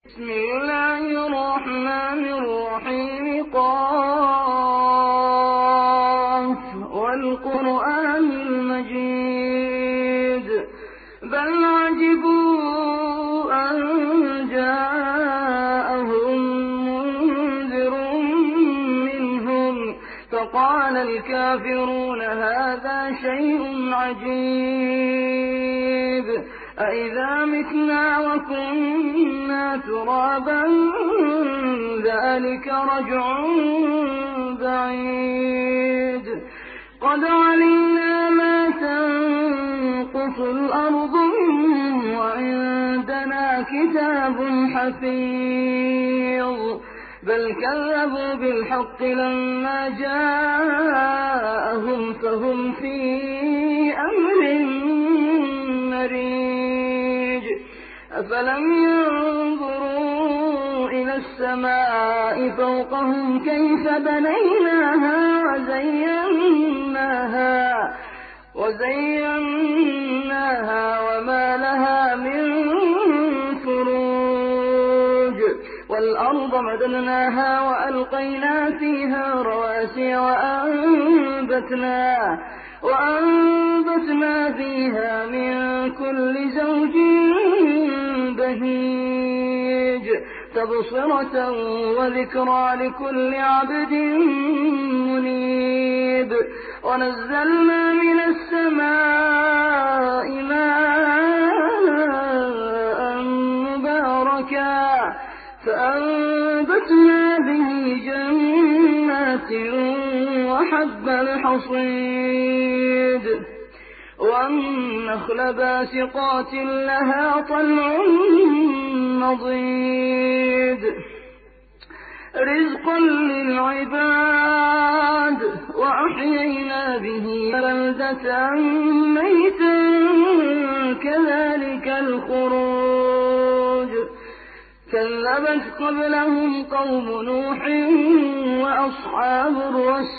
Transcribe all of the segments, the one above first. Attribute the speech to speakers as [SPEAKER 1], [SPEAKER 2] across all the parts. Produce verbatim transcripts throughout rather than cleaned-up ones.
[SPEAKER 1] بسم الله الرحمن الرحيم. قاف والقرآن المجيد بل عجبوا أن جاءهم منذر منهم فقال الكافرون هذا شيء عجيب أإذا متنا وكنا ترابا ذلك رجع بعيد قد علمنا ما تنقص الأرض منهم وعندنا كتاب حفيظ بل كذبوا بالحق لما جاءهم فهم في أمر مريج أفلم ينظروا إلى السماء فوقهم كيف بنيناها وزيناها وزيناها وما لها من فروج والأرض مددناها وألقينا فيها رواسي وأنبتنا وأنبتنا فيها من كل زوج بهيج تبصرة وذكرى لكل عبد منيب ونزلنا من السماء ماء مباركا فأنبتنا به جنات وحب الحصيد والنخل باسقات لها طلع نضيد رزقا للعباد وأحيينا به بلدة ميتا كذلك الخروج كذبت قبلهم قوم نوح وأصحاب الرس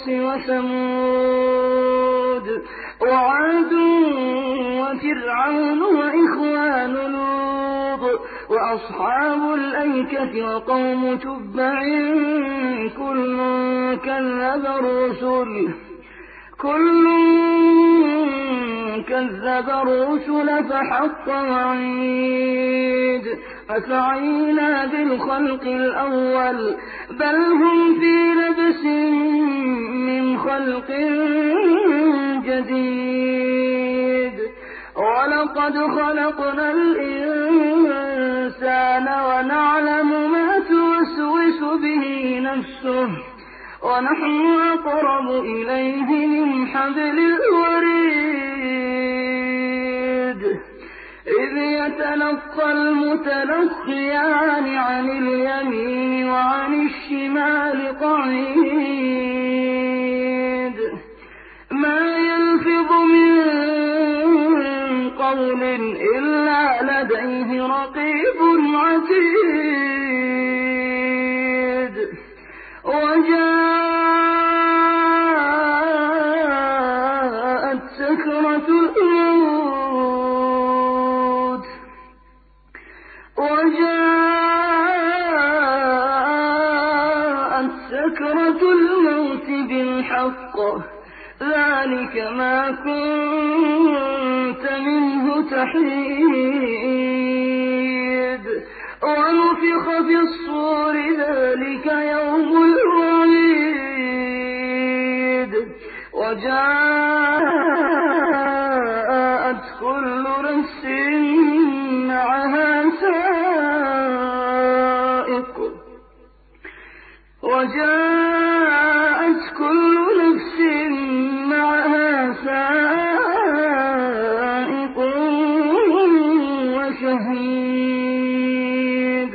[SPEAKER 1] وثمود وعاد وفرعون وإخوان لوط وأصحاب الأيكة وقوم تبع كل كذب الرسل كل كذب الرسل فحق وعيد أفعينا بالخلق الأول بل هم في لبس من خلق جديد ولقد خلقنا الإنسان ونعلم ما توسوس به نفسه ونحن أقرب إليه من حبل الوريد إذ يتلقى المتلقيان عن اليمين وعن الشمال قعيد ما يلفظ من قول إلا لديه رقيب عتيد وجاءت سكرة الموت وجاءت سكرة الموت بالحق ذلك ما كنت منه تحيد ونفخ في الصور ذلك يوم الوعيد وجاءت كل نفس معها سائق وجاءت كل نفس معها سائق وشهيد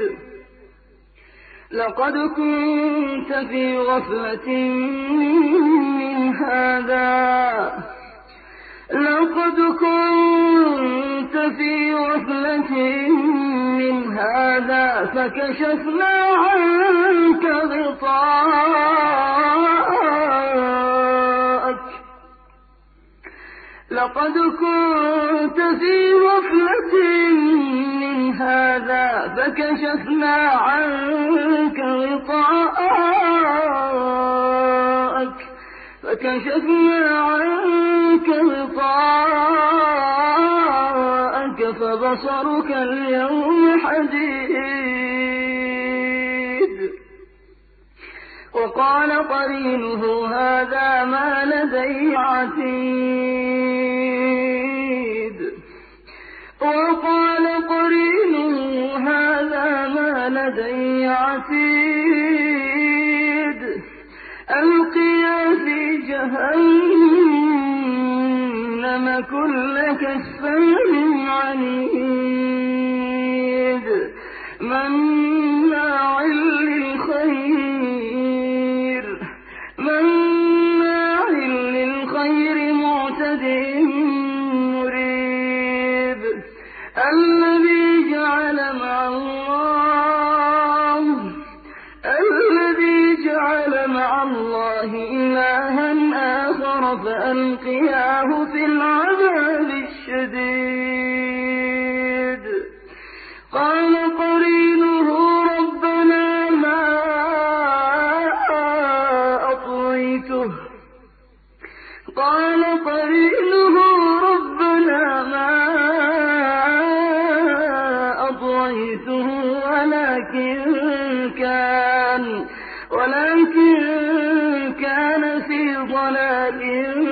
[SPEAKER 1] لقد كنت في غفلة من هذا لقد كنت في غفلة من هذا فكشفنا عنك غطاءك لقد كنت في غفلة من هذا فكشفنا عنك غطاءك فكشفنا عنك غطاءك فبصرك اليوم حديد. وقال قرينه هذا ما لدي عتيد وقال قرينه هذا ما لدي عتيد ألقيا في جهنم كل كفار عنيد مناع للخير مناع للخير معتد مريب الذي جعل مع الله الذي جعل مع الله إلها آخر فألقياه في العذاب الشديد. قال قرينه ربنا ما أطغيته قال قرينه ربنا ما أطغيته ولكن كان ولكن كان في ضلال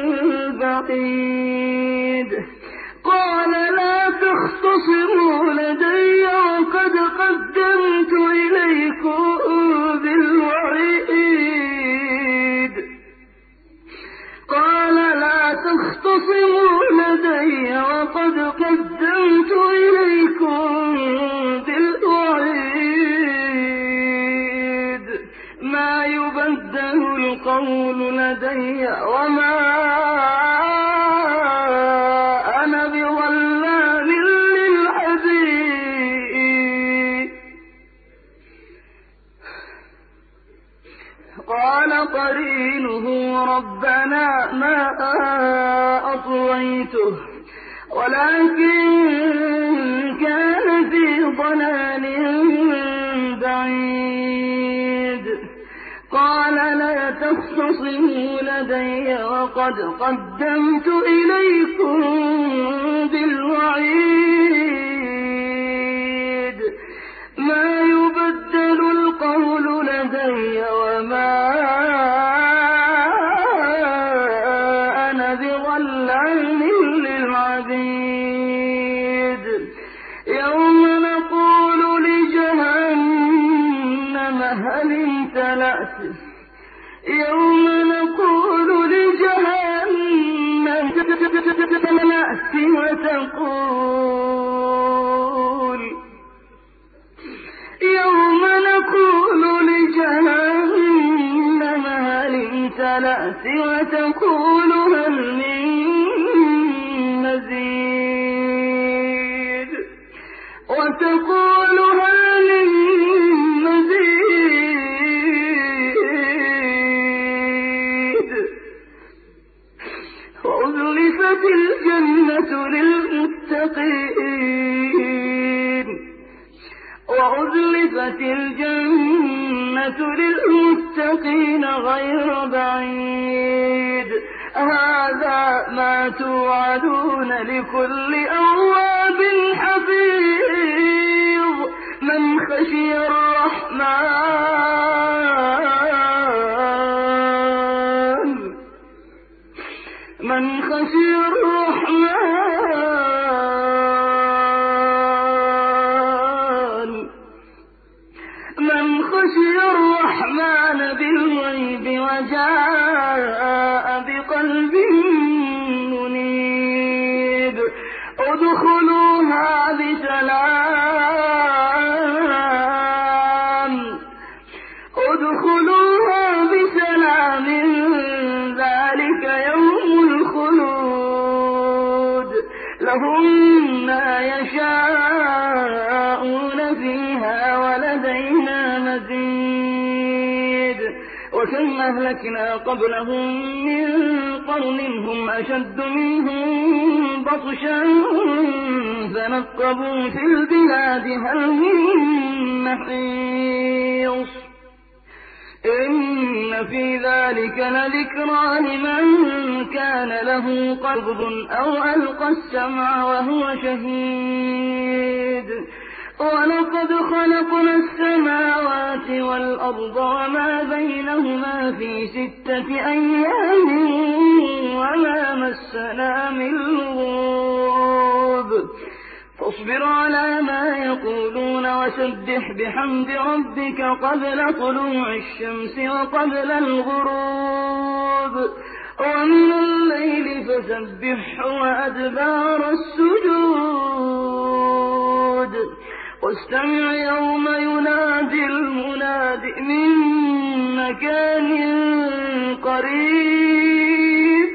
[SPEAKER 1] بعيد. قال لا تختصموا لدي وقد قدمت إليكم بالوعيد قال لا تختصموا لدي وقد قدمت إليكم بالوعيد ما يبدل القول لدي وما أنا بظلام للعبيد. قال قرينه ربنا ما أطغيته ولكن كان في ضلال بعيد. قال لا تختصموا لدي وقد قدمت إليكم بالوعيد ما يبدل القول لدي وما أنا بظلام للعبيد. يوم نقول لجهنم هل امتلأت يوم نقول لجهنم امتلأت وتقول يوم نقول لجهنم هل امتلأت وتقول هل من مزيد وتقول هل من مزيد. وأزلفت الجنة للمتقين وأزلفت الجنة للمتقين غير بعيد. هذا ما توعدون لكل أواب حفيظ من خشي الرحمن من خشي الرحمن من خشي الرحمن بالغيب وجاء بقلب منيب. ادخلوها بسلام ادخلوها بسلام ذلك يوم الخلود لهم ما يشاءون فيها ولدينا مزيد. وكم أهلكنا قبلهم من قرن هم أشد منهم بطشا فنقبوا في البلاد هل من محيص إن في ذلك لذكرى لمن كان له قلب أو ألقى السمع وهو شهيد ولقد خلقنا السماوات والأرض وما بينهما في ستة أيام وما مسنا من لغوب فاصبر على ما يقولون وسبح بحمد ربك قبل طلوع الشمس وقبل الغروب ومن الليل فسبحه وأدبار السجود واستمع يوم ينادي المناد من مكان قريب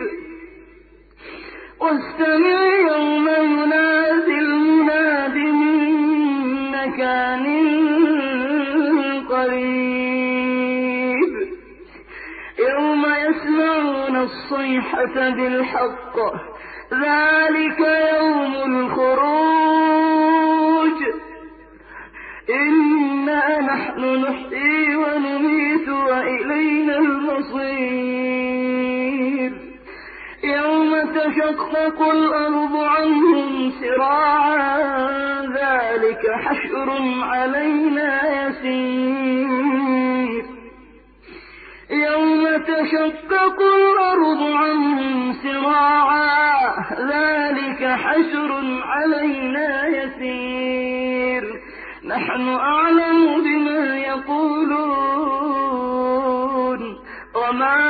[SPEAKER 1] واستمع يوم ينادي المناد من مكان قريب يوم يسمعون الصيحة بالحق ذلك يوم الخروج إنا نحن نحيي ونميت وإلينا المصير يوم تشقق الأرض عنهم سراعا ذلك حشر علينا يسير يوم تشقق الأرض عنهم سراعا ذلك حشر علينا يسير نحن أعلم بما يقولون وما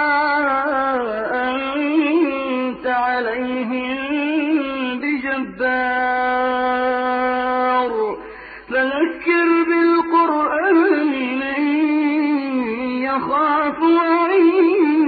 [SPEAKER 1] أنت عليهم بجبار فذكر بالقرآن من يخاف وعيد